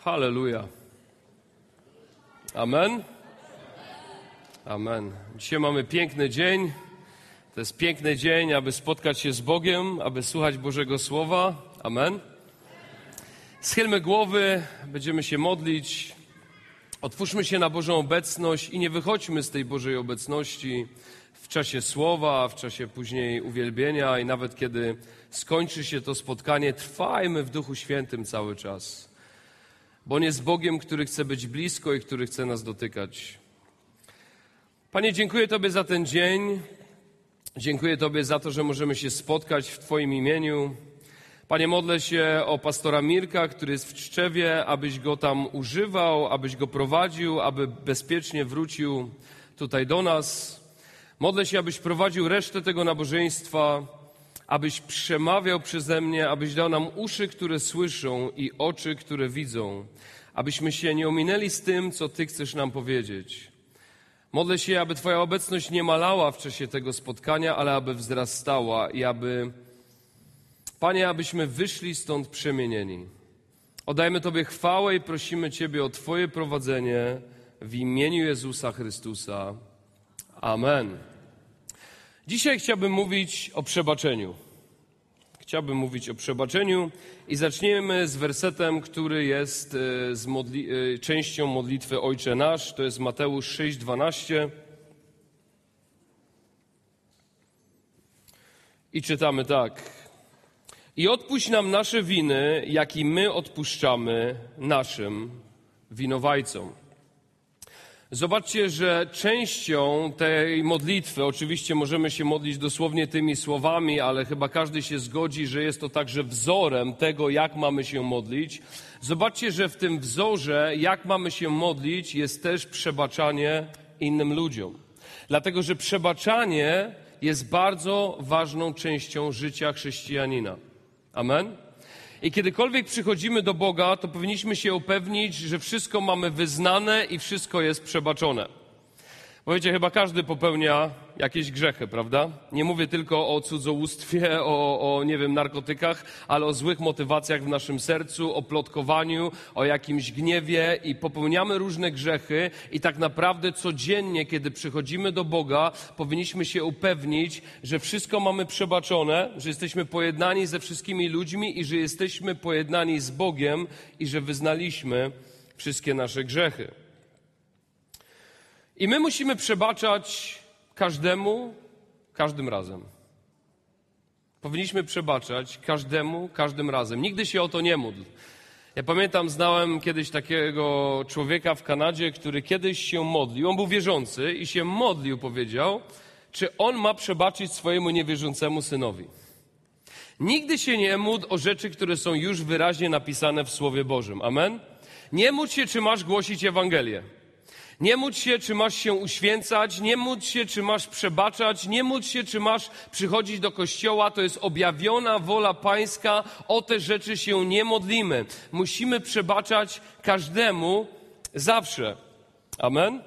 Halleluja. Amen. Amen. Dzisiaj mamy piękny dzień. To jest piękny dzień, aby spotkać się z Bogiem, aby słuchać Bożego Słowa. Amen. Schylmy głowy, będziemy się modlić. Otwórzmy się na Bożą obecność i nie wychodźmy z tej Bożej obecności w czasie słowa, w czasie później uwielbienia i nawet kiedy skończy się to spotkanie, trwajmy w Duchu Świętym cały czas. Bo On jest Bogiem, który chce być blisko i który chce nas dotykać. Panie, dziękuję Tobie za ten dzień. Dziękuję Tobie za to, że możemy się spotkać w Twoim imieniu. Panie, modlę się o pastora Mirka, który jest w Tczewie, abyś go tam używał, abyś go prowadził, aby bezpiecznie wrócił tutaj do nas. Modlę się, abyś prowadził resztę tego nabożeństwa, abyś przemawiał przeze mnie, abyś dał nam uszy, które słyszą i oczy, które widzą, abyśmy się nie ominęli z tym, co Ty chcesz nam powiedzieć. Modlę się, aby Twoja obecność nie malała w czasie tego spotkania, ale aby wzrastała i aby, Panie, abyśmy wyszli stąd przemienieni. Oddajmy Tobie chwałę i prosimy Ciebie o Twoje prowadzenie w imieniu Jezusa Chrystusa. Amen. Dzisiaj chciałbym mówić o przebaczeniu. I zaczniemy z wersetem, który jest częścią modlitwy Ojcze Nasz. To jest Mateusz 6:12. I czytamy tak. I odpuść nam nasze winy, jak i my odpuszczamy naszym winowajcom. Zobaczcie, że częścią tej modlitwy, oczywiście możemy się modlić dosłownie tymi słowami, ale chyba każdy się zgodzi, że jest to także wzorem tego, jak mamy się modlić. Zobaczcie, że w tym wzorze, jak mamy się modlić, jest też przebaczanie innym ludziom. Dlatego, że przebaczanie jest bardzo ważną częścią życia chrześcijanina. Amen? I kiedykolwiek przychodzimy do Boga, to powinniśmy się upewnić, że wszystko mamy wyznane i wszystko jest przebaczone. Bo wiecie, chyba każdy popełnia jakieś grzechy, prawda? Nie mówię tylko o cudzołóstwie, o narkotykach, ale o złych motywacjach w naszym sercu, o plotkowaniu, o jakimś gniewie i popełniamy różne grzechy i tak naprawdę codziennie, kiedy przychodzimy do Boga, powinniśmy się upewnić, że wszystko mamy przebaczone, że jesteśmy pojednani ze wszystkimi ludźmi i że jesteśmy pojednani z Bogiem i że wyznaliśmy wszystkie nasze grzechy. I my musimy przebaczać każdemu, każdym razem. Powinniśmy przebaczać każdemu, każdym razem. Nigdy się o to nie módl. Ja pamiętam, znałem kiedyś takiego człowieka w Kanadzie, który kiedyś się modlił. On był wierzący i się modlił, powiedział, czy on ma przebaczyć swojemu niewierzącemu synowi. Nigdy się nie módl o rzeczy, które są już wyraźnie napisane w Słowie Bożym. Amen? Nie módl się, czy masz głosić Ewangelię. Nie módl się, czy masz się uświęcać, nie módl się, czy masz przebaczać, nie módl się, czy masz przychodzić do kościoła. To jest objawiona wola Pańska. O te rzeczy się nie modlimy. Musimy przebaczać każdemu zawsze. Amen?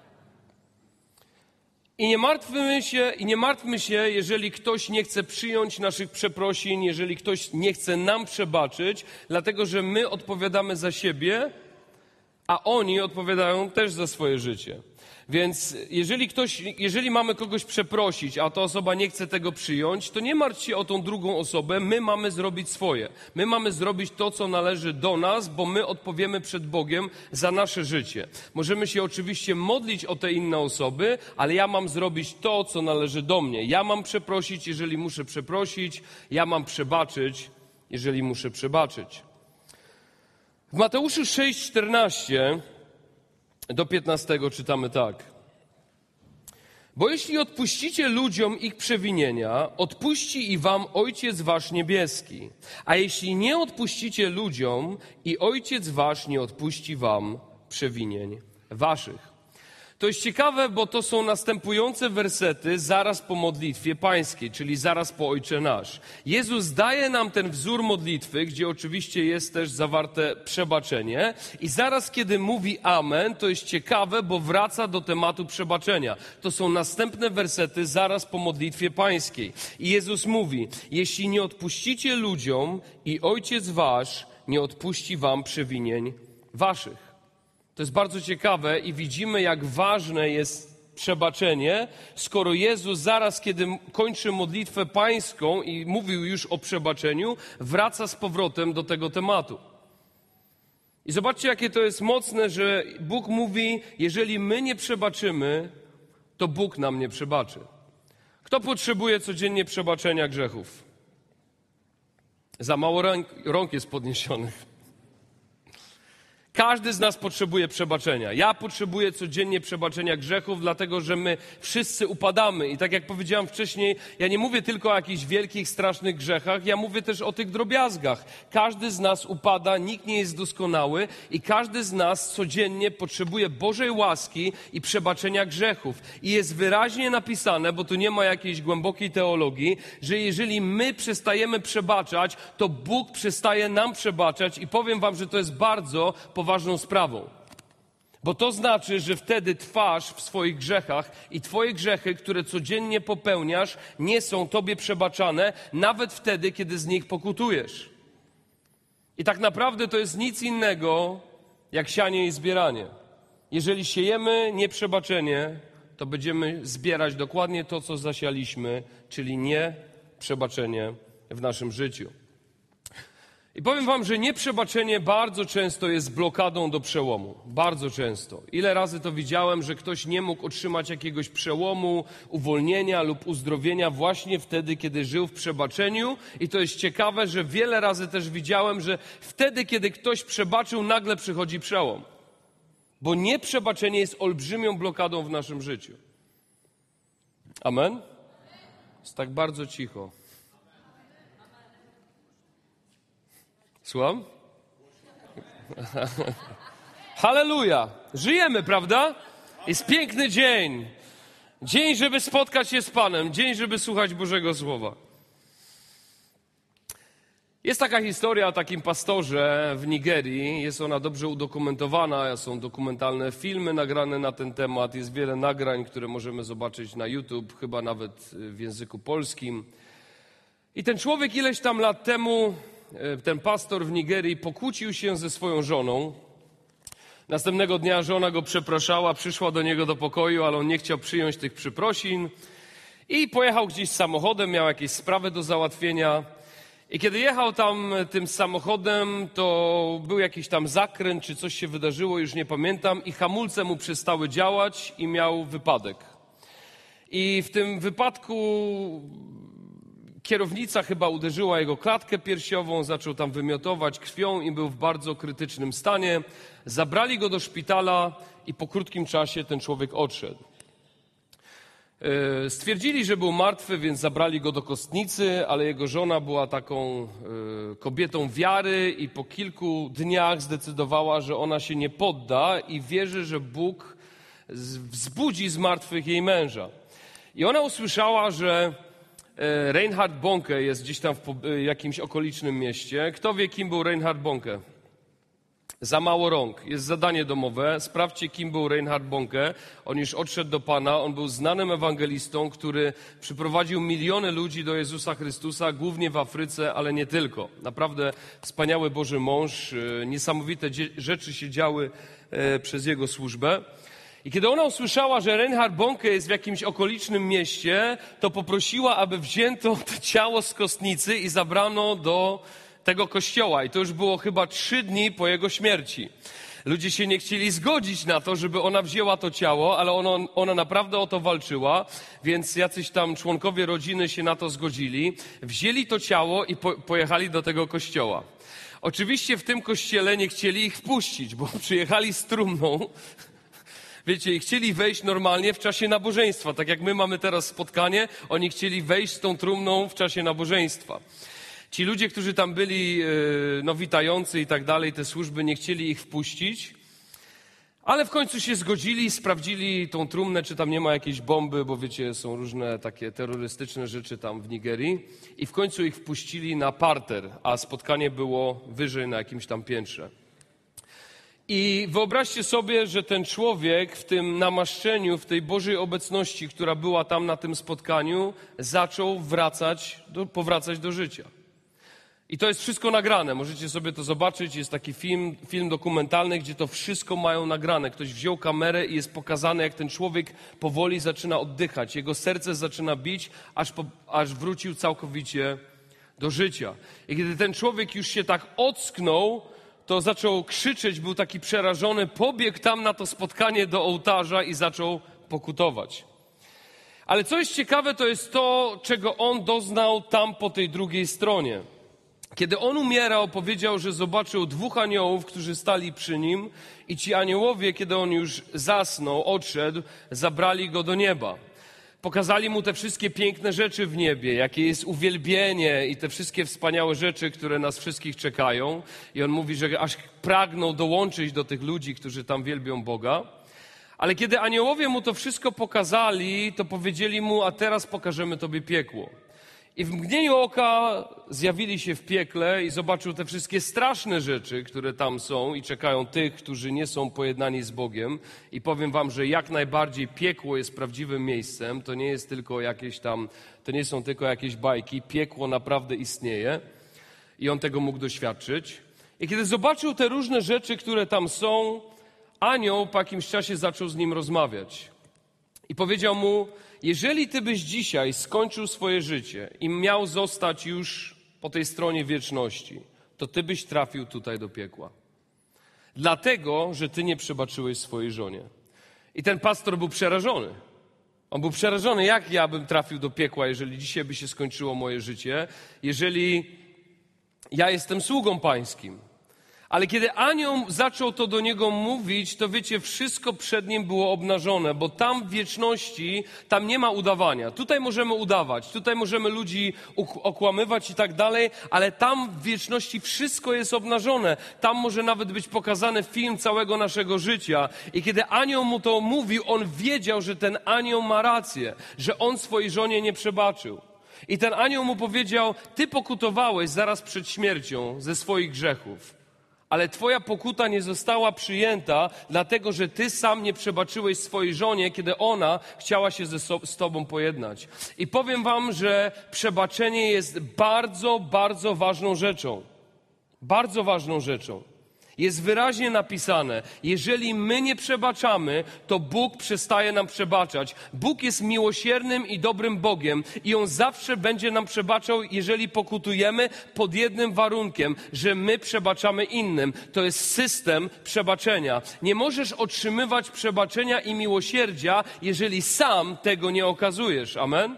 I nie martwmy się, jeżeli ktoś nie chce przyjąć naszych przeprosin, jeżeli ktoś nie chce nam przebaczyć, dlatego że my odpowiadamy za siebie, a oni odpowiadają też za swoje życie. Więc jeżeli mamy kogoś przeprosić, a ta osoba nie chce tego przyjąć, to nie martw się o tą drugą osobę, my mamy zrobić swoje. My mamy zrobić to, co należy do nas, bo my odpowiemy przed Bogiem za nasze życie. Możemy się oczywiście modlić o te inne osoby, ale ja mam zrobić to, co należy do mnie. Ja mam przeprosić, jeżeli muszę przeprosić. Ja mam przebaczyć, jeżeli muszę przebaczyć. W Mateuszu 6:14 do 15 czytamy tak. Bo jeśli odpuścicie ludziom ich przewinienia, odpuści i wam Ojciec wasz niebieski. A jeśli nie odpuścicie ludziom, i Ojciec wasz nie odpuści wam przewinień waszych. To jest ciekawe, bo to są następujące wersety zaraz po modlitwie pańskiej, czyli zaraz po Ojcze Nasz. Jezus daje nam ten wzór modlitwy, gdzie oczywiście jest też zawarte przebaczenie i zaraz kiedy mówi amen, to jest ciekawe, bo wraca do tematu przebaczenia. To są następne wersety zaraz po modlitwie pańskiej. I Jezus mówi, jeśli nie odpuścicie ludziom i Ojciec wasz nie odpuści wam przewinień waszych. To jest bardzo ciekawe i widzimy, jak ważne jest przebaczenie, skoro Jezus zaraz, kiedy kończy modlitwę pańską i mówił już o przebaczeniu, wraca z powrotem do tego tematu. I zobaczcie, jakie to jest mocne, że Bóg mówi, jeżeli my nie przebaczymy, to Bóg nam nie przebaczy. Kto potrzebuje codziennie przebaczenia grzechów? Za mało rąk jest podniesionych. Każdy z nas potrzebuje przebaczenia. Ja potrzebuję codziennie przebaczenia grzechów, dlatego że my wszyscy upadamy. I tak jak powiedziałem wcześniej, ja nie mówię tylko o jakichś wielkich, strasznych grzechach, ja mówię też o tych drobiazgach. Każdy z nas upada, nikt nie jest doskonały i każdy z nas codziennie potrzebuje Bożej łaski i przebaczenia grzechów. I jest wyraźnie napisane, bo tu nie ma jakiejś głębokiej teologii, że jeżeli my przestajemy przebaczać, to Bóg przestaje nam przebaczać i powiem wam, że to jest bardzo poważną sprawą. Bo to znaczy, że wtedy trwasz w swoich grzechach i twoje grzechy, które codziennie popełniasz, nie są tobie przebaczane, nawet wtedy, kiedy z nich pokutujesz. I tak naprawdę to jest nic innego, jak sianie i zbieranie. Jeżeli siejemy nieprzebaczenie, to będziemy zbierać dokładnie to, co zasialiśmy, czyli nieprzebaczenie w naszym życiu. I powiem wam, że nieprzebaczenie bardzo często jest blokadą do przełomu. Bardzo często. Ile razy to widziałem, że ktoś nie mógł otrzymać jakiegoś przełomu, uwolnienia lub uzdrowienia właśnie wtedy, kiedy żył w przebaczeniu. I to jest ciekawe, że wiele razy też widziałem, że wtedy, kiedy ktoś przebaczył, nagle przychodzi przełom. Bo nieprzebaczenie jest olbrzymią blokadą w naszym życiu. Amen? Jest tak bardzo cicho. Słucham? Halleluja! Żyjemy, prawda? Jest piękny dzień. Dzień, żeby spotkać się z Panem. Dzień, żeby słuchać Bożego Słowa. Jest taka historia o takim pastorze w Nigerii. Jest ona dobrze udokumentowana. Są dokumentalne filmy nagrane na ten temat. Jest wiele nagrań, które możemy zobaczyć na YouTube, chyba nawet w języku polskim. I ten człowiek ileś tam lat temu, ten pastor w Nigerii, pokłócił się ze swoją żoną. Następnego dnia żona go przepraszała, przyszła do niego do pokoju, ale on nie chciał przyjąć tych przeprosin i pojechał gdzieś samochodem, miał jakieś sprawy do załatwienia. I kiedy jechał tam tym samochodem, to był jakiś tam zakręt, czy coś się wydarzyło, już nie pamiętam, i hamulce mu przestały działać i miał wypadek. I w tym wypadku kierownica chyba uderzyła jego klatkę piersiową, zaczął tam wymiotować krwią i był w bardzo krytycznym stanie. Zabrali go do szpitala i po krótkim czasie ten człowiek odszedł. Stwierdzili, że był martwy, więc zabrali go do kostnicy, ale jego żona była taką kobietą wiary i po kilku dniach zdecydowała, że ona się nie podda i wierzy, że Bóg wzbudzi z martwych jej męża. I ona usłyszała, że Reinhard Bonke jest gdzieś tam w jakimś okolicznym mieście. Kto wie, kim był Reinhard Bonke? Za mało rąk. Jest zadanie domowe. Sprawdźcie, kim był Reinhard Bonke. On już odszedł do Pana. On był znanym ewangelistą, który przyprowadził miliony ludzi do Jezusa Chrystusa, głównie w Afryce, ale nie tylko. Naprawdę wspaniały Boży mąż. Niesamowite rzeczy się działy przez jego służbę. I kiedy ona usłyszała, że Reinhard Bonke jest w jakimś okolicznym mieście, to poprosiła, aby wzięto to ciało z kostnicy i zabrano do tego kościoła. I to już było chyba 3 dni po jego śmierci. Ludzie się nie chcieli zgodzić na to, żeby ona wzięła to ciało, ale ona naprawdę o to walczyła, więc jacyś tam członkowie rodziny się na to zgodzili. Wzięli to ciało i pojechali do tego kościoła. Oczywiście w tym kościele nie chcieli ich wpuścić, bo przyjechali z trumną. Wiecie, i chcieli wejść normalnie w czasie nabożeństwa. Tak jak my mamy teraz spotkanie, oni chcieli wejść z tą trumną w czasie nabożeństwa. Ci ludzie, którzy tam byli, witający i tak dalej, te służby, nie chcieli ich wpuścić, ale w końcu się zgodzili, sprawdzili tą trumnę, czy tam nie ma jakiejś bomby, bo wiecie, są różne takie terrorystyczne rzeczy tam w Nigerii, i w końcu ich wpuścili na parter, a spotkanie było wyżej na jakimś tam piętrze. I wyobraźcie sobie, że ten człowiek w tym namaszczeniu, w tej Bożej obecności, która była tam na tym spotkaniu, zaczął powracać do życia. I to jest wszystko nagrane, możecie sobie to zobaczyć, jest taki film dokumentalny, gdzie to wszystko mają nagrane. Ktoś wziął kamerę i jest pokazane, jak ten człowiek powoli zaczyna oddychać. Jego serce zaczyna bić, aż wrócił całkowicie do życia. I kiedy ten człowiek już się tak ocknął, to zaczął krzyczeć, był taki przerażony, pobiegł tam na to spotkanie do ołtarza i zaczął pokutować. Ale co jest ciekawe, to jest to, czego on doznał tam po tej drugiej stronie. Kiedy on umierał, powiedział, że zobaczył 2 aniołów, którzy stali przy nim i ci aniołowie, kiedy on już zasnął, odszedł, zabrali go do nieba. Pokazali mu te wszystkie piękne rzeczy w niebie, jakie jest uwielbienie i te wszystkie wspaniałe rzeczy, które nas wszystkich czekają. I on mówi, że aż pragnął dołączyć do tych ludzi, którzy tam wielbią Boga. Ale kiedy aniołowie mu to wszystko pokazali, to powiedzieli mu, a teraz pokażemy tobie piekło. I w mgnieniu oka zjawili się w piekle i zobaczył te wszystkie straszne rzeczy, które tam są i czekają tych, którzy nie są pojednani z Bogiem. I powiem wam, że jak najbardziej piekło jest prawdziwym miejscem. To nie jest tylko to nie są tylko jakieś bajki. Piekło naprawdę istnieje i on tego mógł doświadczyć. I kiedy zobaczył te różne rzeczy, które tam są, anioł po jakimś czasie zaczął z nim rozmawiać. I powiedział mu, jeżeli ty byś dzisiaj skończył swoje życie i miał zostać już po tej stronie wieczności, to ty byś trafił tutaj do piekła. Dlatego, że ty nie przebaczyłeś swojej żonie. I ten pastor był przerażony. On był przerażony, jak ja bym trafił do piekła, jeżeli dzisiaj by się skończyło moje życie, jeżeli ja jestem sługą pańskim. Ale kiedy anioł zaczął to do niego mówić, to wiecie, wszystko przed nim było obnażone, bo tam w wieczności, tam nie ma udawania. Tutaj możemy udawać, tutaj możemy ludzi okłamywać i tak dalej, ale tam w wieczności wszystko jest obnażone. Tam może nawet być pokazany film całego naszego życia. I kiedy anioł mu to mówił, on wiedział, że ten anioł ma rację, że on swojej żonie nie przebaczył. I ten anioł mu powiedział, ty pokutowałeś zaraz przed śmiercią ze swoich grzechów. Ale twoja pokuta nie została przyjęta, dlatego że ty sam nie przebaczyłeś swojej żonie, kiedy ona chciała się z tobą pojednać. I powiem wam, że przebaczenie jest bardzo, bardzo ważną rzeczą. Bardzo ważną rzeczą. Jest wyraźnie napisane, jeżeli my nie przebaczamy, to Bóg przestaje nam przebaczać. Bóg jest miłosiernym i dobrym Bogiem i On zawsze będzie nam przebaczał, jeżeli pokutujemy pod jednym warunkiem, że my przebaczamy innym. To jest system przebaczenia. Nie możesz otrzymywać przebaczenia i miłosierdzia, jeżeli sam tego nie okazujesz. Amen?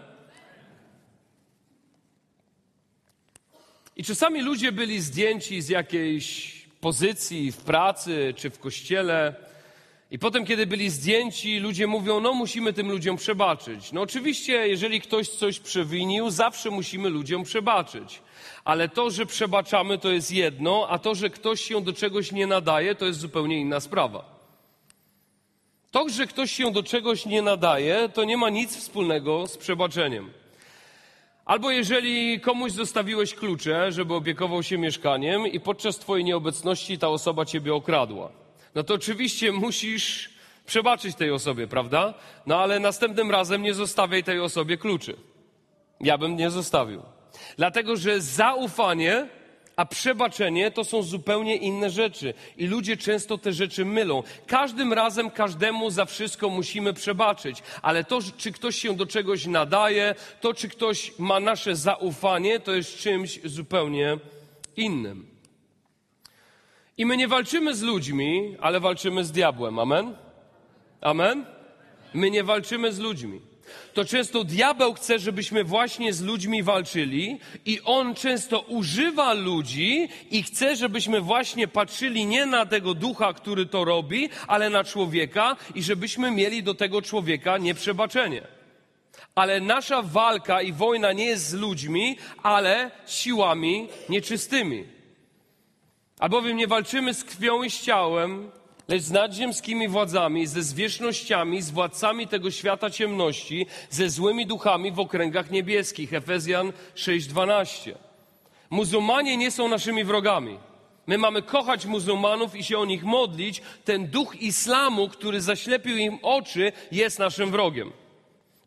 I czasami ludzie byli zdjęci z jakiejś pozycji w pracy czy w kościele i potem, kiedy byli zdjęci, ludzie mówią, no musimy tym ludziom przebaczyć. No oczywiście, jeżeli ktoś coś przewinił, zawsze musimy ludziom przebaczyć. Ale to, że przebaczamy, to jest jedno, a to, że ktoś się do czegoś nie nadaje, to jest zupełnie inna sprawa. To, że ktoś się do czegoś nie nadaje, to nie ma nic wspólnego z przebaczeniem. Albo jeżeli komuś zostawiłeś klucze, żeby opiekował się mieszkaniem i podczas twojej nieobecności ta osoba ciebie okradła, no to oczywiście musisz przebaczyć tej osobie, prawda? No ale następnym razem nie zostawiaj tej osobie kluczy. Ja bym nie zostawił. Dlatego, że zaufanie, a przebaczenie to są zupełnie inne rzeczy. I ludzie często te rzeczy mylą. Każdym razem każdemu za wszystko musimy przebaczyć. Ale to, czy ktoś się do czegoś nadaje, to, czy ktoś ma nasze zaufanie, to jest czymś zupełnie innym. I my nie walczymy z ludźmi, ale walczymy z diabłem. Amen? Amen? My nie walczymy z ludźmi. To często diabeł chce, żebyśmy właśnie z ludźmi walczyli i on często używa ludzi i chce, żebyśmy właśnie patrzyli nie na tego ducha, który to robi, ale na człowieka i żebyśmy mieli do tego człowieka nieprzebaczenie. Ale nasza walka i wojna nie jest z ludźmi, ale siłami nieczystymi. Albowiem nie walczymy z krwią i z ciałem, lecz z nadziemskimi władzami, ze zwierzchnościami, z władcami tego świata ciemności, ze złymi duchami w okręgach niebieskich. Efezjan 6:12. Muzułmanie nie są naszymi wrogami. My mamy kochać muzułmanów i się o nich modlić. Ten duch islamu, który zaślepił im oczy, jest naszym wrogiem.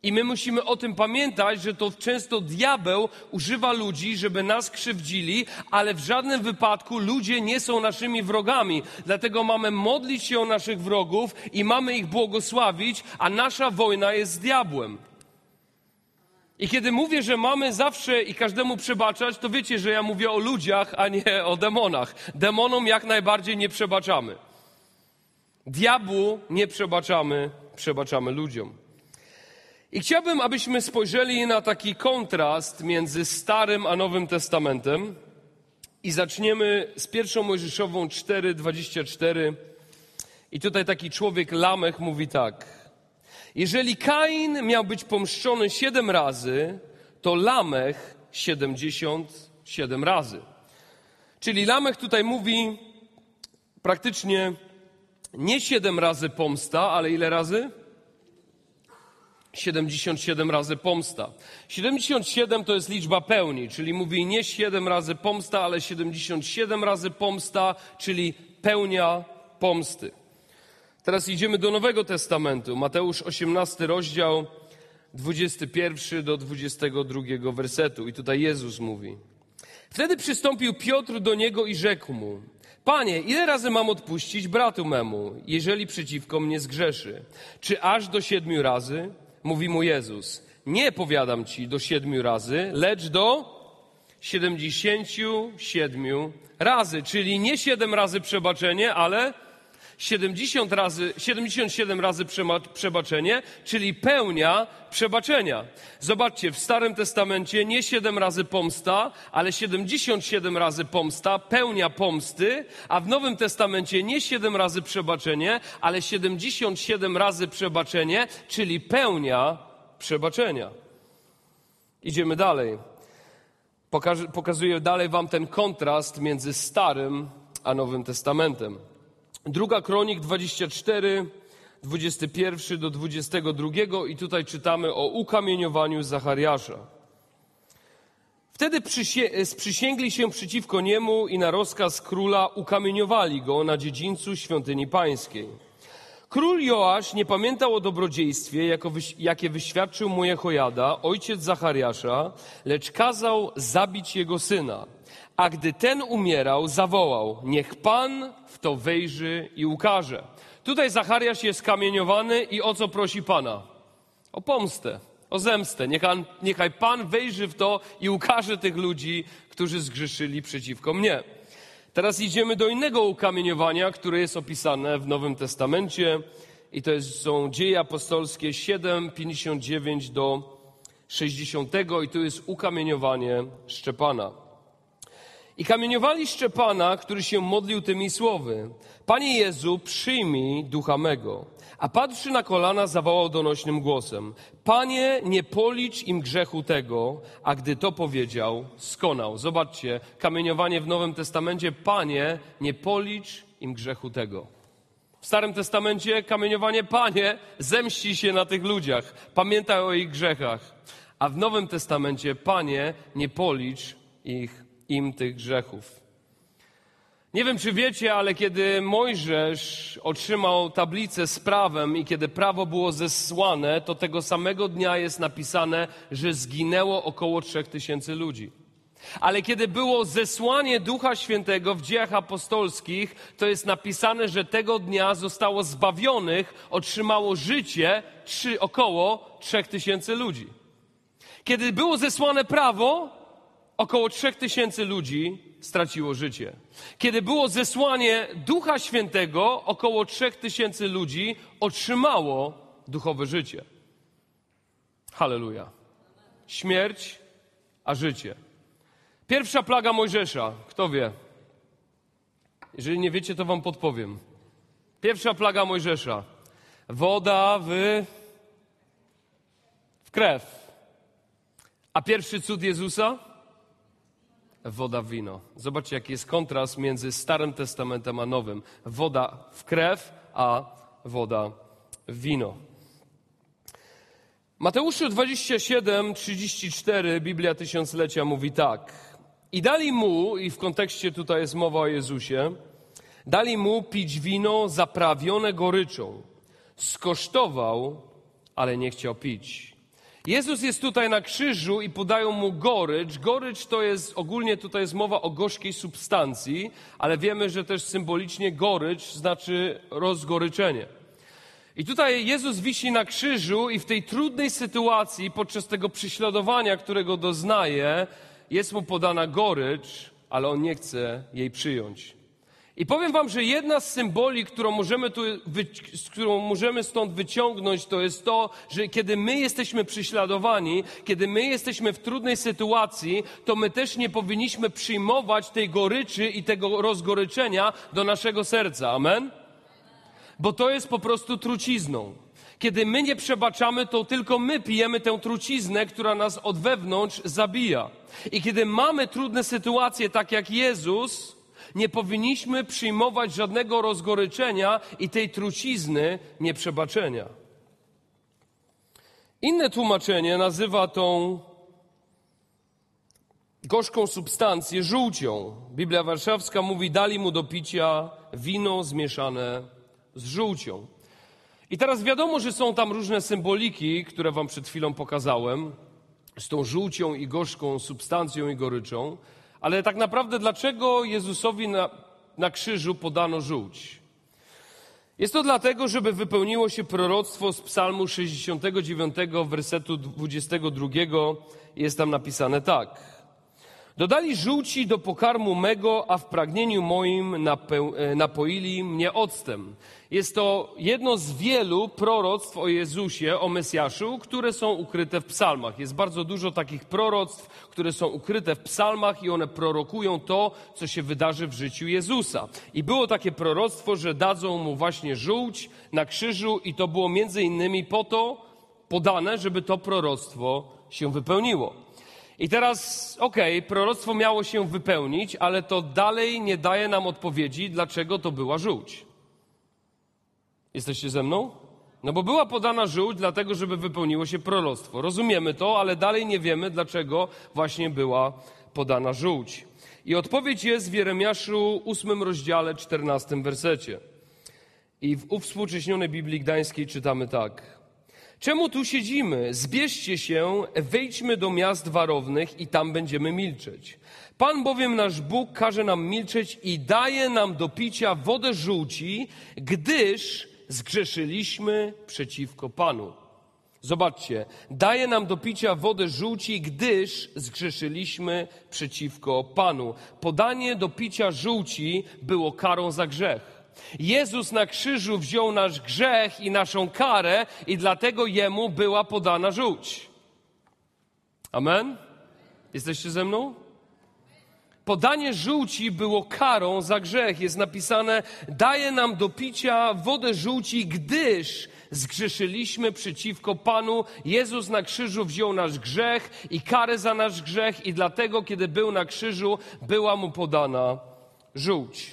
I my musimy o tym pamiętać, że to często diabeł używa ludzi, żeby nas krzywdzili, ale w żadnym wypadku ludzie nie są naszymi wrogami. Dlatego mamy modlić się o naszych wrogów i mamy ich błogosławić, a nasza wojna jest z diabłem. I kiedy mówię, że mamy zawsze i każdemu przebaczać, to wiecie, że ja mówię o ludziach, a nie o demonach. Demonom jak najbardziej nie przebaczamy. Diabłu nie przebaczamy, przebaczamy ludziom. I chciałbym, abyśmy spojrzeli na taki kontrast między Starym a Nowym Testamentem i zaczniemy z 1 Mojżeszową 4:24. I tutaj taki człowiek Lamech mówi tak. Jeżeli Kain miał być pomszczony 7 razy, to Lamech 77 razy. Czyli Lamech tutaj mówi praktycznie nie 7 razy pomsta, ale ile razy? 77 razy pomsta. 77 to jest liczba pełni, czyli mówi nie 7 razy pomsta, ale 77 razy pomsta, czyli pełnia pomsty. Teraz idziemy do Nowego Testamentu. Mateusz 18 rozdział, 21 do 22 wersetu. I tutaj Jezus mówi. Wtedy przystąpił Piotr do Niego i rzekł Mu: Panie, ile razy mam odpuścić bratu memu, jeżeli przeciwko mnie zgrzeszy? Czy aż do 7 razy? Mówi mu Jezus: nie powiadam Ci do 7 razy, lecz do 77 razy. Czyli nie 7 razy przebaczenie, ale 77 razy przebaczenie, czyli pełnia przebaczenia. Zobaczcie, w Starym Testamencie nie 7 razy pomsta, ale 77 razy pomsta, pełnia pomsty, a w Nowym Testamencie nie 7 razy przebaczenie, ale 77 razy przebaczenie, czyli pełnia przebaczenia. Idziemy dalej. Pokazuję dalej wam ten kontrast między Starym a Nowym Testamentem. 2 Kronik 24, 21 do 22 i tutaj czytamy o ukamieniowaniu Zachariasza. Wtedy sprzysięgli się przeciwko niemu i na rozkaz króla ukamieniowali go na dziedzińcu świątyni pańskiej. Król Joasz nie pamiętał o dobrodziejstwie, jakie wyświadczył mu Jehojada, ojciec Zachariasza, lecz kazał zabić jego syna. A gdy ten umierał, zawołał: niech Pan w to wejrzy i ukaże. Tutaj Zachariasz jest kamieniowany i o co prosi Pana? O pomstę, o zemstę. Niechaj Pan wejrzy w to i ukaże tych ludzi, którzy zgrzeszyli przeciwko mnie. Teraz idziemy do innego ukamieniowania, które jest opisane w Nowym Testamencie i to są Dzieje Apostolskie 7, 59 do 60 i to jest ukamieniowanie Szczepana. I kamieniowali Szczepana, który się modlił tymi słowy: Panie Jezu, przyjmij ducha mego. A padłszy na kolana, zawołał donośnym głosem: Panie, nie policz im grzechu tego. A gdy to powiedział, skonał. Zobaczcie, kamieniowanie w Nowym Testamencie: Panie, nie policz im grzechu tego. W Starym Testamencie kamieniowanie: Panie, zemści się na tych ludziach, pamiętaj o ich grzechach. A w Nowym Testamencie: Panie, nie policz im tych grzechów. Nie wiem, czy wiecie, ale kiedy Mojżesz otrzymał tablicę z prawem i kiedy prawo było zesłane, to tego samego dnia jest napisane, że zginęło około 3000 ludzi. Ale kiedy było zesłanie Ducha Świętego w Dziejach Apostolskich, to jest napisane, że tego dnia zostało zbawionych, otrzymało życie około 3000 ludzi. Kiedy było zesłane prawo, około 3000 ludzi straciło życie. Kiedy było zesłanie Ducha Świętego, około 3000 ludzi otrzymało duchowe życie. Halleluja. Śmierć, a życie. Pierwsza plaga Mojżesza. Kto wie? Jeżeli nie wiecie, to wam podpowiem. Pierwsza plaga Mojżesza. Woda w krew. A pierwszy cud Jezusa? Woda w wino. Zobaczcie, jaki jest kontrast między Starym Testamentem a Nowym. Woda w krew, a woda w wino. Mateuszu 27, 34, Biblia Tysiąclecia mówi tak. I dali mu, i w kontekście tutaj jest mowa o Jezusie, dali mu pić wino zaprawione goryczą. Skosztował, ale nie chciał pić. Jezus jest tutaj na krzyżu i podają mu gorycz. Gorycz to jest, ogólnie tutaj jest mowa o gorzkiej substancji, ale wiemy, że też symbolicznie gorycz znaczy rozgoryczenie. I tutaj Jezus wisi na krzyżu i w tej trudnej sytuacji, podczas tego prześladowania, którego doznaje, jest mu podana gorycz, ale on nie chce jej przyjąć. I powiem wam, że jedna z symboli, którą możemy stąd wyciągnąć, to jest to, że kiedy my jesteśmy prześladowani, kiedy my jesteśmy w trudnej sytuacji, to my też nie powinniśmy przyjmować tej goryczy i tego rozgoryczenia do naszego serca. Amen? Bo to jest po prostu trucizną. Kiedy my nie przebaczamy, to tylko my pijemy tę truciznę, która nas od wewnątrz zabija. I kiedy mamy trudne sytuacje, tak jak Jezus, nie powinniśmy przyjmować żadnego rozgoryczenia i tej trucizny nieprzebaczenia. Inne tłumaczenie nazywa tą gorzką substancję żółcią. Biblia Warszawska mówi, dali mu do picia wino zmieszane z żółcią. I teraz wiadomo, że są tam różne symboliki, które wam przed chwilą pokazałem, z tą żółcią i gorzką substancją i goryczą, ale tak naprawdę dlaczego Jezusowi na krzyżu podano żółć? Jest to dlatego, żeby wypełniło się proroctwo z Psalmu 69, wersetu 22, jest tam napisane tak. Dodali żółci do pokarmu mego, a w pragnieniu moim napoili mnie octem. Jest to jedno z wielu proroctw o Jezusie, o Mesjaszu, które są ukryte w psalmach. Jest bardzo dużo takich proroctw, które są ukryte w psalmach i one prorokują to, co się wydarzy w życiu Jezusa. I było takie proroctwo, że dadzą mu właśnie żółć na krzyżu i to było między innymi po to podane, żeby to proroctwo się wypełniło. I teraz, proroctwo miało się wypełnić, ale to dalej nie daje nam odpowiedzi, dlaczego to była żółć. Jesteście ze mną? No bo była podana żółć dlatego, żeby wypełniło się proroctwo. Rozumiemy to, ale dalej nie wiemy, dlaczego właśnie była podana żółć. I odpowiedź jest w Jeremiaszu 8 rozdziale, 14 wersecie. I w uwspółcześnionej Biblii Gdańskiej czytamy tak. Czemu tu siedzimy? Zbierzcie się, wejdźmy do miast warownych i tam będziemy milczeć. Pan bowiem nasz Bóg każe nam milczeć i daje nam do picia wodę żółci, gdyż zgrzeszyliśmy przeciwko Panu. Zobaczcie, daje nam do picia wodę żółci, gdyż zgrzeszyliśmy przeciwko Panu. Podanie do picia żółci było karą za grzech. Jezus na krzyżu wziął nasz grzech i naszą karę i dlatego Jemu była podana żółć. Amen? Jesteście ze mną? Podanie żółci było karą za grzech. Jest napisane, daje nam do picia wodę żółci, gdyż zgrzeszyliśmy przeciwko Panu. Jezus na krzyżu wziął nasz grzech i karę za nasz grzech i dlatego, kiedy był na krzyżu, była Mu podana żółć.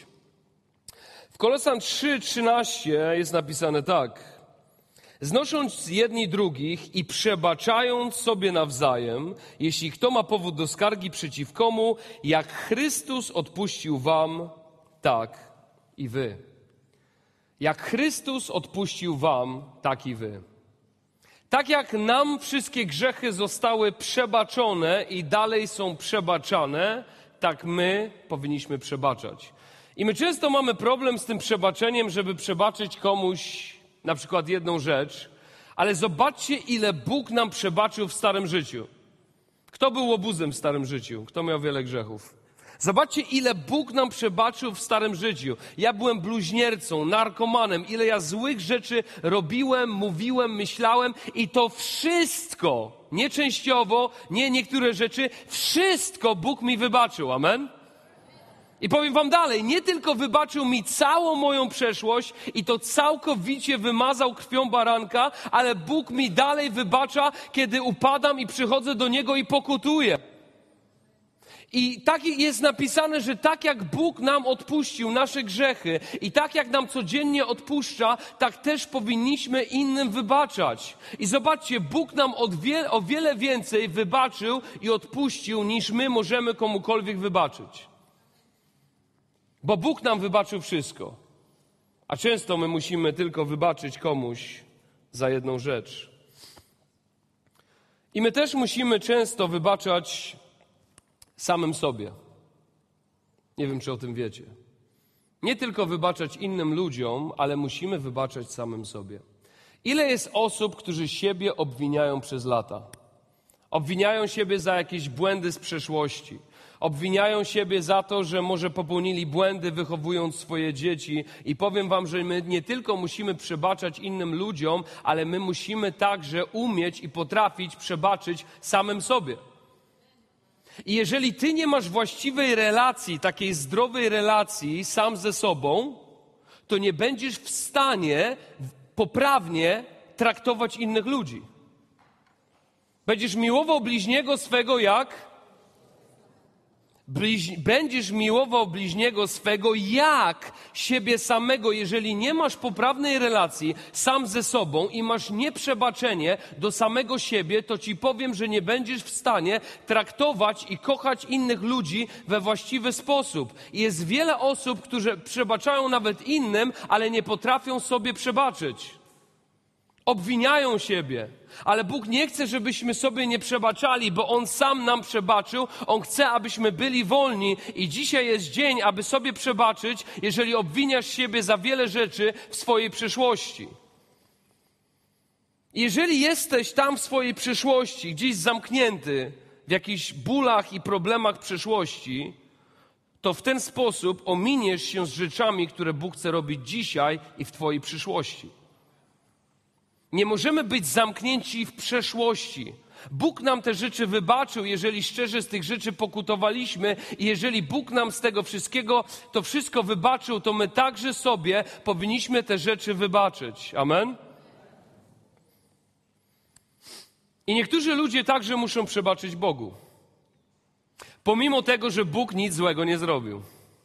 W Kolosan 3:13 jest napisane tak. Znosząc jedni drugich i przebaczając sobie nawzajem, jeśli kto ma powód do skargi przeciw komu, jak Chrystus odpuścił wam, tak i wy. Jak Chrystus odpuścił wam, tak i wy. Tak jak nam wszystkie grzechy zostały przebaczone i dalej są przebaczane, tak my powinniśmy przebaczać. I my często mamy problem z tym przebaczeniem, żeby przebaczyć komuś na przykład jedną rzecz, ale zobaczcie, ile Bóg nam przebaczył w starym życiu. Kto był łobuzem w starym życiu? Kto miał wiele grzechów? Zobaczcie, ile Bóg nam przebaczył w starym życiu. Ja byłem bluźniercą, narkomanem, ile ja złych rzeczy robiłem, mówiłem, myślałem i to wszystko, nie częściowo, nie niektóre rzeczy, wszystko Bóg mi wybaczył. Amen? I powiem wam dalej, nie tylko wybaczył mi całą moją przeszłość i to całkowicie wymazał krwią baranka, ale Bóg mi dalej wybacza, kiedy upadam i przychodzę do Niego i pokutuję. I tak jest napisane, że tak jak Bóg nam odpuścił nasze grzechy i tak jak nam codziennie odpuszcza, tak też powinniśmy innym wybaczać. I zobaczcie, Bóg nam o wiele więcej wybaczył i odpuścił, niż my możemy komukolwiek wybaczyć. Bo Bóg nam wybaczył wszystko, a często my musimy tylko wybaczyć komuś za jedną rzecz. I my też musimy często wybaczać samym sobie. Nie wiem, czy o tym wiecie. Nie tylko wybaczać innym ludziom, ale musimy wybaczać samym sobie. Ile jest osób, którzy siebie obwiniają przez lata? Obwiniają siebie za jakieś błędy z przeszłości. Obwiniają siebie za to, że może popełnili błędy, wychowując swoje dzieci. I powiem wam, że my nie tylko musimy przebaczać innym ludziom, ale my musimy także umieć i potrafić przebaczyć samym sobie. I jeżeli ty nie masz właściwej relacji, takiej zdrowej relacji sam ze sobą, to nie będziesz w stanie poprawnie traktować innych ludzi. Będziesz miłował bliźniego swego jak? Będziesz miłował bliźniego swego jak siebie samego. Jeżeli nie masz poprawnej relacji sam ze sobą i masz nieprzebaczenie do samego siebie, to ci powiem, że nie będziesz w stanie traktować i kochać innych ludzi we właściwy sposób. I jest wiele osób, które przebaczają nawet innym, ale nie potrafią sobie przebaczyć. Obwiniają siebie, ale Bóg nie chce, żebyśmy sobie nie przebaczali, bo On sam nam przebaczył. On chce, abyśmy byli wolni i dzisiaj jest dzień, aby sobie przebaczyć, jeżeli obwiniasz siebie za wiele rzeczy w swojej przeszłości. Jeżeli jesteś tam w swojej przeszłości, gdzieś zamknięty w jakichś bólach i problemach przeszłości, to w ten sposób ominiesz się z rzeczami, które Bóg chce robić dzisiaj i w twojej przyszłości. Nie możemy być zamknięci w przeszłości. Bóg nam te rzeczy wybaczył, jeżeli szczerze z tych rzeczy pokutowaliśmy i jeżeli Bóg nam z tego wszystkiego to wszystko wybaczył, to my także sobie powinniśmy te rzeczy wybaczyć. Amen? I niektórzy ludzie także muszą przebaczyć Bogu. Pomimo tego, że Bóg nic złego nie zrobił.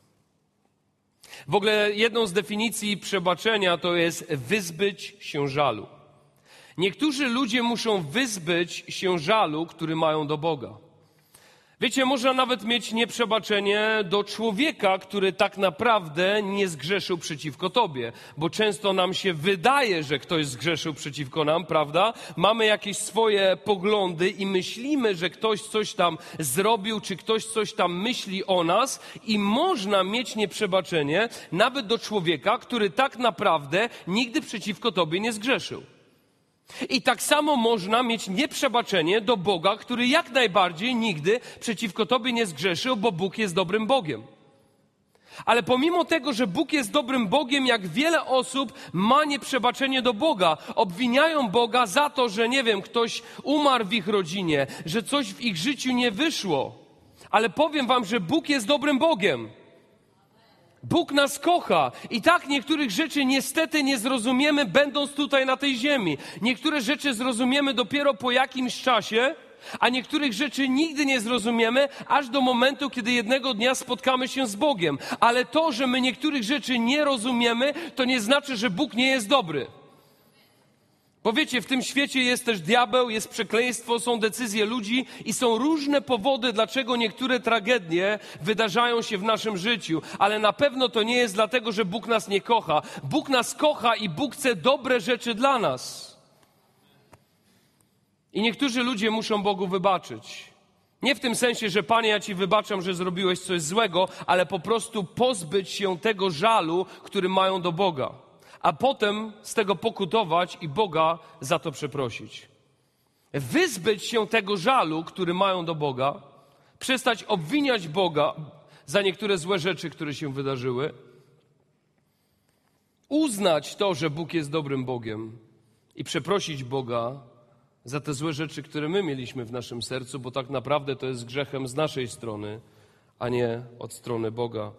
W ogóle jedną z definicji przebaczenia to jest wyzbyć się żalu. Niektórzy ludzie muszą wyzbyć się żalu, który mają do Boga. Wiecie, można nawet mieć nieprzebaczenie do człowieka, który tak naprawdę nie zgrzeszył przeciwko tobie. Bo często nam się wydaje, że ktoś zgrzeszył przeciwko nam, prawda? Mamy jakieś swoje poglądy i myślimy, że ktoś coś tam zrobił, czy ktoś coś tam myśli o nas i można mieć nieprzebaczenie nawet do człowieka, który tak naprawdę nigdy przeciwko tobie nie zgrzeszył. I tak samo można mieć nieprzebaczenie do Boga, który jak najbardziej nigdy przeciwko tobie nie zgrzeszył, bo Bóg jest dobrym Bogiem. Ale pomimo tego, że Bóg jest dobrym Bogiem, jak wiele osób ma nieprzebaczenie do Boga. Obwiniają Boga za to, że nie wiem, ktoś umarł w ich rodzinie, że coś w ich życiu nie wyszło. Ale powiem wam, że Bóg jest dobrym Bogiem. Bóg nas kocha i tak niektórych rzeczy niestety nie zrozumiemy, będąc tutaj na tej ziemi. Niektóre rzeczy zrozumiemy dopiero po jakimś czasie, a niektórych rzeczy nigdy nie zrozumiemy, aż do momentu, kiedy jednego dnia spotkamy się z Bogiem. Ale to, że my niektórych rzeczy nie rozumiemy, to nie znaczy, że Bóg nie jest dobry. Bo wiecie, w tym świecie jest też diabeł, jest przekleństwo, są decyzje ludzi i są różne powody, dlaczego niektóre tragedie wydarzają się w naszym życiu. Ale na pewno to nie jest dlatego, że Bóg nas nie kocha. Bóg nas kocha i Bóg chce dobre rzeczy dla nas. I niektórzy ludzie muszą Bogu wybaczyć. Nie w tym sensie, że Panie, ja Ci wybaczam, że zrobiłeś coś złego, ale po prostu pozbyć się tego żalu, który mają do Boga. A potem z tego pokutować i Boga za to przeprosić. Wyzbyć się tego żalu, który mają do Boga, przestać obwiniać Boga za niektóre złe rzeczy, które się wydarzyły, uznać to, że Bóg jest dobrym Bogiem i przeprosić Boga za te złe rzeczy, które my mieliśmy w naszym sercu, bo tak naprawdę to jest grzechem z naszej strony, a nie od strony Boga.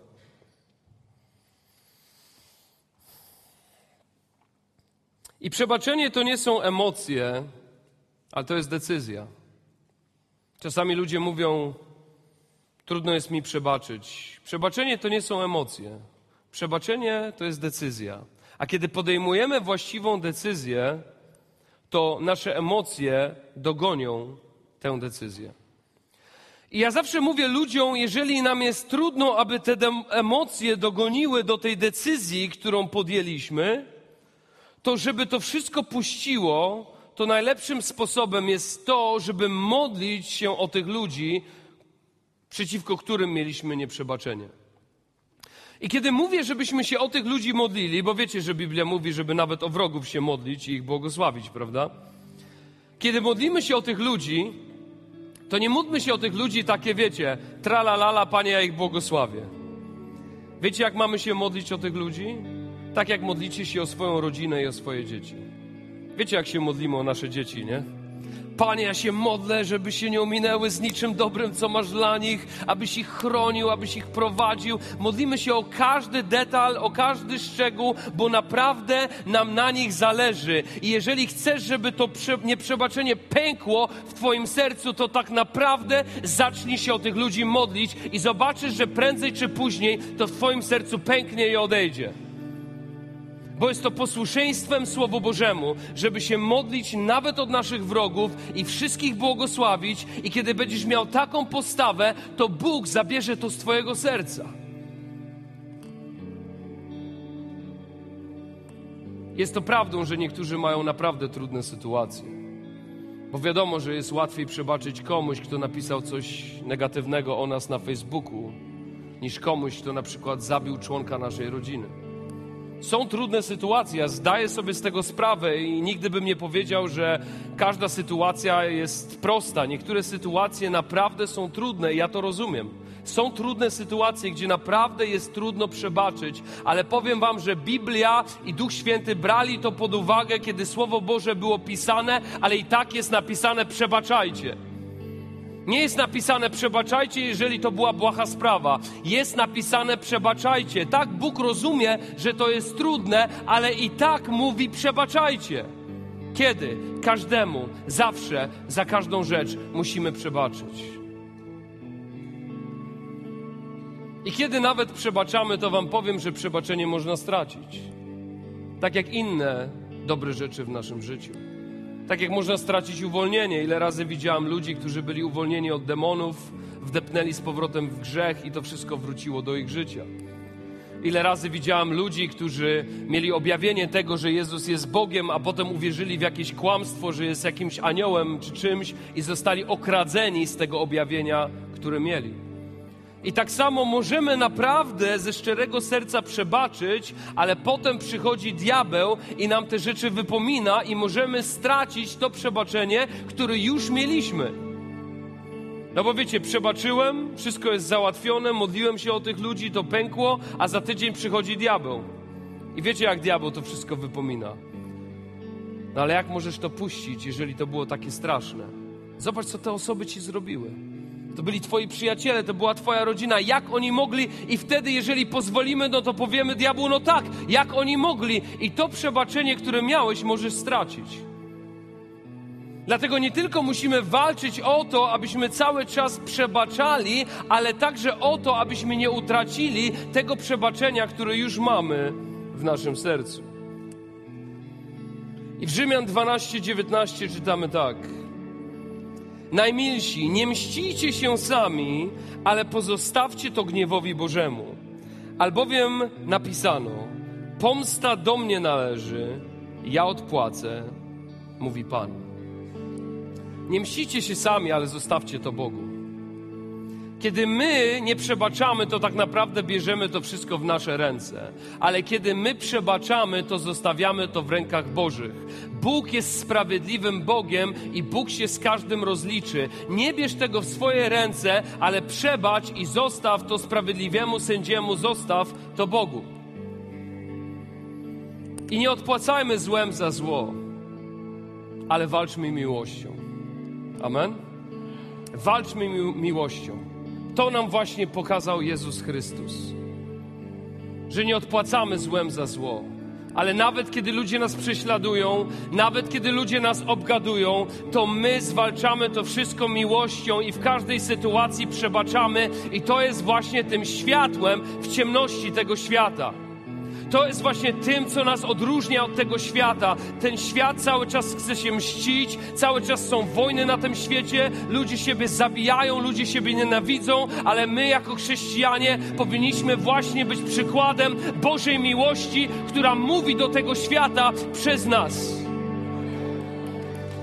I przebaczenie to nie są emocje, ale to jest decyzja. Czasami ludzie mówią, trudno jest mi przebaczyć. Przebaczenie to nie są emocje. Przebaczenie to jest decyzja. A kiedy podejmujemy właściwą decyzję, to nasze emocje dogonią tę decyzję. I ja zawsze mówię ludziom, jeżeli nam jest trudno, aby te emocje dogoniły do tej decyzji, którą podjęliśmy, to żeby to wszystko puściło, to najlepszym sposobem jest to, żeby modlić się o tych ludzi, przeciwko którym mieliśmy nieprzebaczenie. I kiedy mówię, żebyśmy się o tych ludzi modlili, bo wiecie, że Biblia mówi, żeby nawet o wrogów się modlić i ich błogosławić, prawda? Kiedy modlimy się o tych ludzi, to nie módlmy się o tych ludzi takie, wiecie, tralalala, Panie, ja ich błogosławię. Wiecie, jak mamy się modlić o tych ludzi? Tak jak modlicie się o swoją rodzinę i o swoje dzieci. Wiecie, jak się modlimy o nasze dzieci, nie? Panie, ja się modlę, żeby się nie ominęły z niczym dobrym, co masz dla nich, abyś ich chronił, abyś ich prowadził. Modlimy się o każdy detal, o każdy szczegół, bo naprawdę nam na nich zależy. I jeżeli chcesz, żeby to nieprzebaczenie pękło w twoim sercu, to tak naprawdę zacznij się o tych ludzi modlić i zobaczysz, że prędzej czy później to w twoim sercu pęknie i odejdzie. Bo jest to posłuszeństwem Słowu Bożemu, żeby się modlić nawet od naszych wrogów i wszystkich błogosławić. I kiedy będziesz miał taką postawę, to Bóg zabierze to z twojego serca. Jest to prawdą, że niektórzy mają naprawdę trudne sytuacje. Bo wiadomo, że jest łatwiej przebaczyć komuś, kto napisał coś negatywnego o nas na Facebooku, niż komuś, kto na przykład zabił członka naszej rodziny. Są trudne sytuacje, ja zdaję sobie z tego sprawę i nigdy bym nie powiedział, że każda sytuacja jest prosta. Niektóre sytuacje naprawdę są trudne i ja to rozumiem. Są trudne sytuacje, gdzie naprawdę jest trudno przebaczyć, ale powiem wam, że Biblia i Duch Święty brali to pod uwagę, kiedy Słowo Boże było pisane, ale i tak jest napisane: przebaczajcie. Nie jest napisane przebaczajcie, jeżeli to była błaha sprawa. Jest napisane przebaczajcie. Tak, Bóg rozumie, że to jest trudne, ale i tak mówi przebaczajcie. Kiedy? Każdemu, zawsze, za każdą rzecz musimy przebaczyć. I kiedy nawet przebaczamy, to wam powiem, że przebaczenie można stracić. Tak jak inne dobre rzeczy w naszym życiu. Tak jak można stracić uwolnienie. Ile razy widziałem ludzi, którzy byli uwolnieni od demonów, wdepnęli z powrotem w grzech i to wszystko wróciło do ich życia. Ile razy widziałem ludzi, którzy mieli objawienie tego, że Jezus jest Bogiem, a potem uwierzyli w jakieś kłamstwo, że jest jakimś aniołem czy czymś i zostali okradzeni z tego objawienia, które mieli. I tak samo możemy naprawdę ze szczerego serca przebaczyć, ale potem przychodzi diabeł i nam te rzeczy wypomina i możemy stracić to przebaczenie, które już mieliśmy. No bo wiecie, przebaczyłem, wszystko jest załatwione, modliłem się o tych ludzi, to pękło, a za tydzień przychodzi diabeł. I wiecie, jak diabeł to wszystko wypomina. No ale jak możesz to puścić, jeżeli to było takie straszne? Zobacz, co te osoby ci zrobiły. To byli twoi przyjaciele, to była twoja rodzina. Jak oni mogli? I wtedy, jeżeli pozwolimy, no to powiemy diabłu, no tak, jak oni mogli? I to przebaczenie, które miałeś, możesz stracić. Dlatego nie tylko musimy walczyć o to, abyśmy cały czas przebaczali, ale także o to, abyśmy nie utracili tego przebaczenia, które już mamy w naszym sercu. I w Rzymian 12:19 czytamy tak. Najmilsi, nie mścijcie się sami, ale pozostawcie to gniewowi Bożemu. Albowiem napisano, pomsta do mnie należy, ja odpłacę, mówi Pan. Nie mścicie się sami, ale zostawcie to Bogu. Kiedy my nie przebaczamy, to tak naprawdę bierzemy to wszystko w nasze ręce. Ale kiedy my przebaczamy, to zostawiamy to w rękach Bożych. Bóg jest sprawiedliwym Bogiem i Bóg się z każdym rozliczy. Nie bierz tego w swoje ręce, ale przebacz i zostaw to sprawiedliwemu sędziemu, zostaw to Bogu. I nie odpłacajmy złem za zło, ale walczmy miłością. Amen? Walczmy miłością. To nam właśnie pokazał Jezus Chrystus. Że nie odpłacamy złem za zło. Ale nawet kiedy ludzie nas prześladują, nawet kiedy ludzie nas obgadują, to my zwalczamy to wszystko miłością i w każdej sytuacji przebaczamy. I to jest właśnie tym światłem w ciemności tego świata. To jest właśnie tym, co nas odróżnia od tego świata. Ten świat cały czas chce się mścić, cały czas są wojny na tym świecie, ludzie siebie zabijają, ludzie siebie nienawidzą, ale my jako chrześcijanie powinniśmy właśnie być przykładem Bożej miłości, która mówi do tego świata przez nas.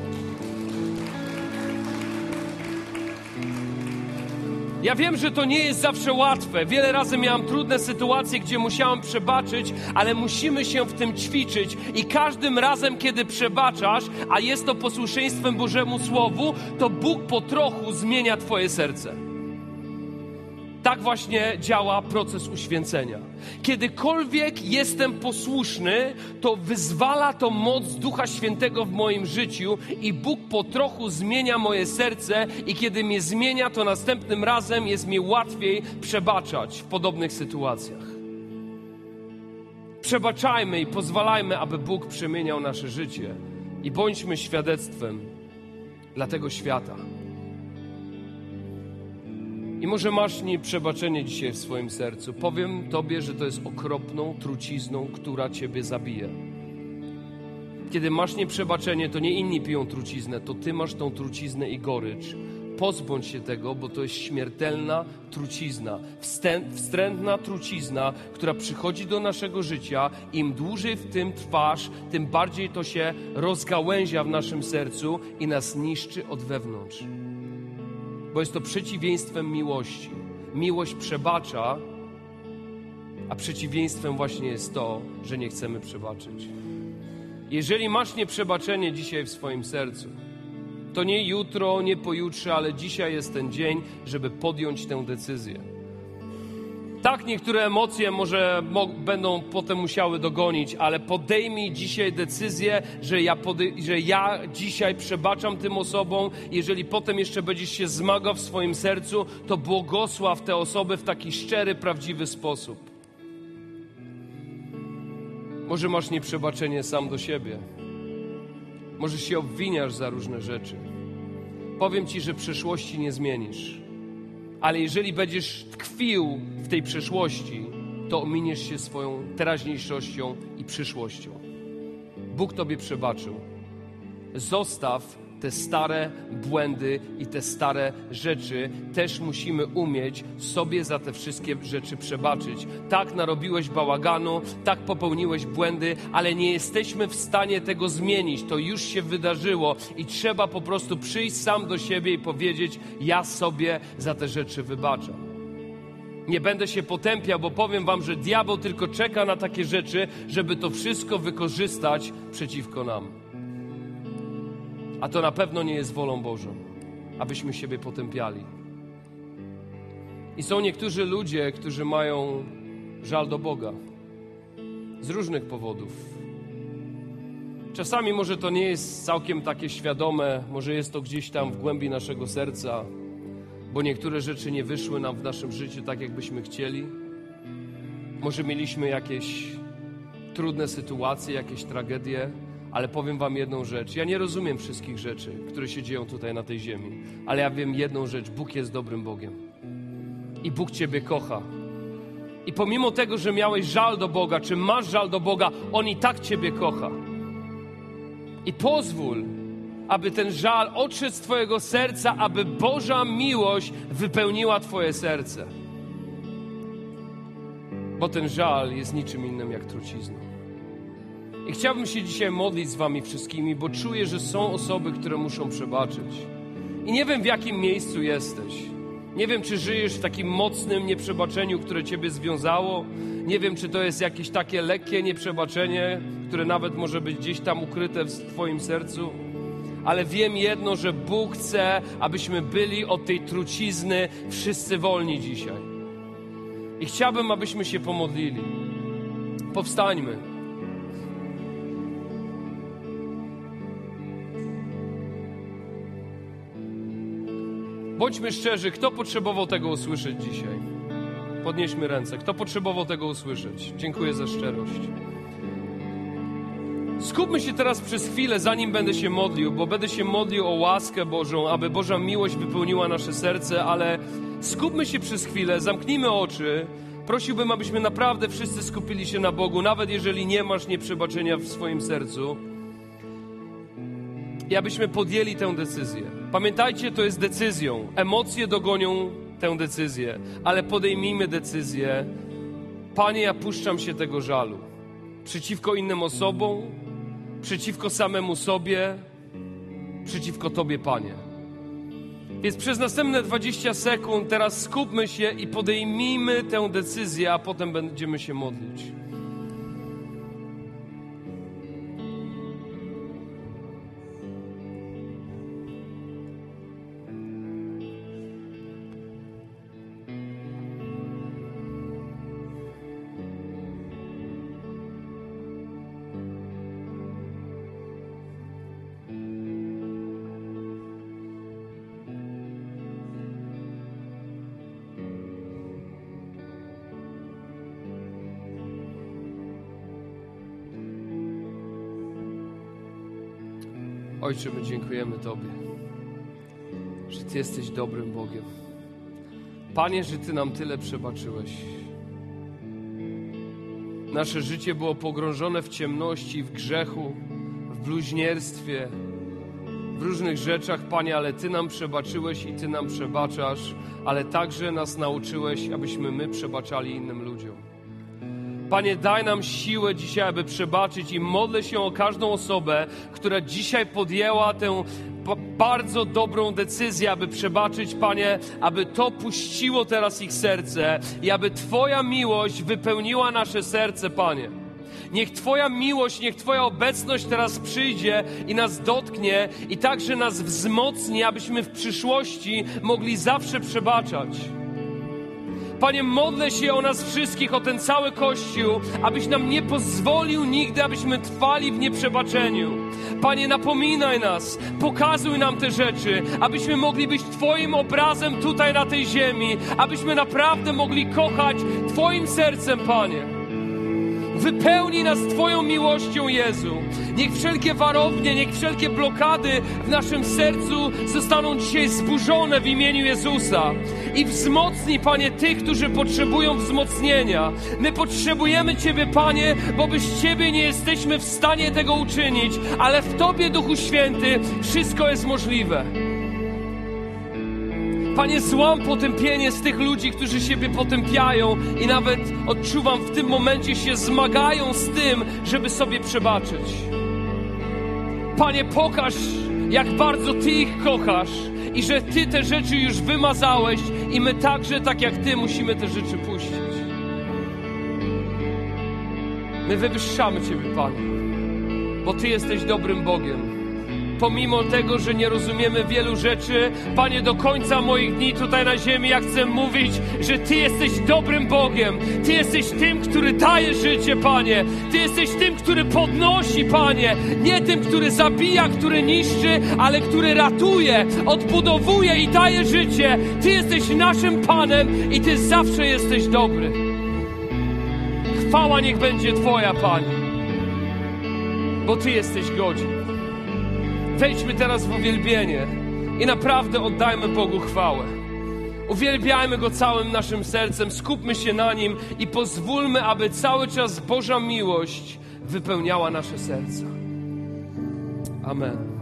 Ja wiem, że to nie jest zawsze łatwe. Wiele razy miałam trudne sytuacje, gdzie musiałam przebaczyć, ale musimy się w tym ćwiczyć i każdym razem, kiedy przebaczasz, a jest to posłuszeństwem Bożemu Słowu, to Bóg po trochu zmienia twoje serce. Tak właśnie działa proces uświęcenia. Kiedykolwiek jestem posłuszny, to wyzwala to moc Ducha Świętego w moim życiu i Bóg po trochu zmienia moje serce i kiedy mnie zmienia, to następnym razem jest mi łatwiej przebaczać w podobnych sytuacjach. Przebaczajmy i pozwalajmy, aby Bóg przemieniał nasze życie i bądźmy świadectwem dla tego świata. I może masz nieprzebaczenie dzisiaj w swoim sercu. Powiem Tobie, że to jest okropną trucizną, która Ciebie zabije. Kiedy masz nieprzebaczenie, to nie inni piją truciznę, to Ty masz tą truciznę i gorycz. Pozbądź się tego, bo to jest śmiertelna trucizna, wstrętna trucizna, która przychodzi do naszego życia. Im dłużej w tym trwasz, tym bardziej to się rozgałęzia w naszym sercu i nas niszczy od wewnątrz. Bo jest to przeciwieństwem miłości. Miłość przebacza, a przeciwieństwem właśnie jest to, że nie chcemy przebaczyć. Jeżeli masz nieprzebaczenie dzisiaj w swoim sercu, to nie jutro, nie pojutrze, ale dzisiaj jest ten dzień, żeby podjąć tę decyzję. Tak, niektóre emocje może będą potem musiały dogonić, ale podejmij dzisiaj decyzję, że ja dzisiaj przebaczam tym osobom. Jeżeli potem jeszcze będziesz się zmagał w swoim sercu, to błogosław te osoby w taki szczery, prawdziwy sposób. Może masz nieprzebaczenie sam do siebie. Może się obwiniasz za różne rzeczy. Powiem Ci, że przeszłości nie zmienisz. Ale jeżeli będziesz tkwił w tej przeszłości, to ominiesz się swoją teraźniejszością i przyszłością. Bóg Tobie przebaczył. Zostaw te stare błędy i te stare rzeczy. Też musimy umieć sobie za te wszystkie rzeczy przebaczyć. Tak narobiłeś bałaganu, tak popełniłeś błędy, ale nie jesteśmy w stanie tego zmienić. To już się wydarzyło i trzeba po prostu przyjść sam do siebie i powiedzieć: ja sobie za te rzeczy wybaczam. Nie będę się potępiał, bo powiem wam, że diabeł tylko czeka na takie rzeczy, żeby to wszystko wykorzystać przeciwko nam. A to na pewno nie jest wolą Bożą, abyśmy siebie potępiali. I są niektórzy ludzie, którzy mają żal do Boga z różnych powodów. Czasami może to nie jest całkiem takie świadome, może jest to gdzieś tam w głębi naszego serca, bo niektóre rzeczy nie wyszły nam w naszym życiu tak, jakbyśmy chcieli. Może mieliśmy jakieś trudne sytuacje, jakieś tragedie, ale powiem wam jedną rzecz. Ja nie rozumiem wszystkich rzeczy, które się dzieją tutaj na tej ziemi, ale ja wiem jedną rzecz. Bóg jest dobrym Bogiem. I Bóg Ciebie kocha. I pomimo tego, że miałeś żal do Boga, czy masz żal do Boga, On i tak Ciebie kocha. I pozwól, aby ten żal odszedł z Twojego serca, aby Boża miłość wypełniła Twoje serce. Bo ten żal jest niczym innym jak trucizną. I chciałbym się dzisiaj modlić z wami wszystkimi, bo czuję, że są osoby, które muszą przebaczyć. I nie wiem, w jakim miejscu jesteś. Nie wiem, czy żyjesz w takim mocnym nieprzebaczeniu, które ciebie związało. Nie wiem, czy to jest jakieś takie lekkie nieprzebaczenie, które nawet może być gdzieś tam ukryte w twoim sercu. Ale wiem jedno, że Bóg chce, abyśmy byli od tej trucizny wszyscy wolni dzisiaj. I chciałbym, abyśmy się pomodlili. Powstańmy. Bądźmy szczerzy, kto potrzebował tego usłyszeć dzisiaj? Podnieśmy ręce. Kto potrzebował tego usłyszeć? Dziękuję za szczerość. Skupmy się teraz przez chwilę, zanim będę się modlił, bo będę się modlił o łaskę Bożą, aby Boża miłość wypełniła nasze serce, ale skupmy się przez chwilę, zamknijmy oczy. Prosiłbym, abyśmy naprawdę wszyscy skupili się na Bogu, nawet jeżeli nie masz nieprzebaczenia w swoim sercu. I abyśmy podjęli tę decyzję. Pamiętajcie, to jest decyzją. Emocje dogonią tę decyzję, ale podejmijmy decyzję. Panie, ja puszczam się tego żalu. Przeciwko innym osobom, przeciwko samemu sobie, przeciwko Tobie, Panie. Więc przez następne 20 sekund teraz skupmy się i podejmijmy tę decyzję, a potem będziemy się modlić. Ojcze, my dziękujemy Tobie, że Ty jesteś dobrym Bogiem. Panie, że Ty nam tyle przebaczyłeś. Nasze życie było pogrążone w ciemności, w grzechu, w bluźnierstwie, w różnych rzeczach, Panie, ale Ty nam przebaczyłeś i Ty nam przebaczasz, ale także nas nauczyłeś, abyśmy my przebaczali innym ludziom. Panie, daj nam siłę dzisiaj, aby przebaczyć i modlę się o każdą osobę, która dzisiaj podjęła tę bardzo dobrą decyzję, aby przebaczyć, Panie, aby to puściło teraz ich serce i aby Twoja miłość wypełniła nasze serce, Panie. Niech Twoja miłość, niech Twoja obecność teraz przyjdzie i nas dotknie i także nas wzmocni, abyśmy w przyszłości mogli zawsze przebaczać. Panie, modlę się o nas wszystkich, o ten cały Kościół, abyś nam nie pozwolił nigdy, abyśmy trwali w nieprzebaczeniu. Panie, napominaj nas, pokazuj nam te rzeczy, abyśmy mogli być Twoim obrazem tutaj na tej ziemi, abyśmy naprawdę mogli kochać Twoim sercem, Panie. Wypełnij nas Twoją miłością, Jezu. Niech wszelkie warownie, niech wszelkie blokady w naszym sercu zostaną dzisiaj zburzone w imieniu Jezusa. I wzmocnij, Panie, tych, którzy potrzebują wzmocnienia. My potrzebujemy Ciebie, Panie, bo bez Ciebie nie jesteśmy w stanie tego uczynić, ale w Tobie, Duchu Święty, wszystko jest możliwe. Panie, złam potępienie z tych ludzi, którzy siebie potępiają i nawet odczuwam w tym momencie się zmagają z tym, żeby sobie przebaczyć. Panie, pokaż, jak bardzo Ty ich kochasz i że Ty te rzeczy już wymazałeś i my także, tak jak Ty, musimy te rzeczy puścić. My wywyższamy Ciebie, Panie, bo Ty jesteś dobrym Bogiem. Pomimo tego, że nie rozumiemy wielu rzeczy, Panie, do końca moich dni tutaj na ziemi ja chcę mówić, że Ty jesteś dobrym Bogiem. Ty jesteś tym, który daje życie, Panie. Ty jesteś tym, który podnosi, Panie. Nie tym, który zabija, który niszczy, ale który ratuje, odbudowuje i daje życie. Ty jesteś naszym Panem i Ty zawsze jesteś dobry. Chwała niech będzie Twoja, Panie, bo Ty jesteś godzin. Wejdźmy teraz w uwielbienie i naprawdę oddajmy Bogu chwałę. Uwielbiajmy Go całym naszym sercem, skupmy się na Nim i pozwólmy, aby cały czas Boża miłość wypełniała nasze serca. Amen.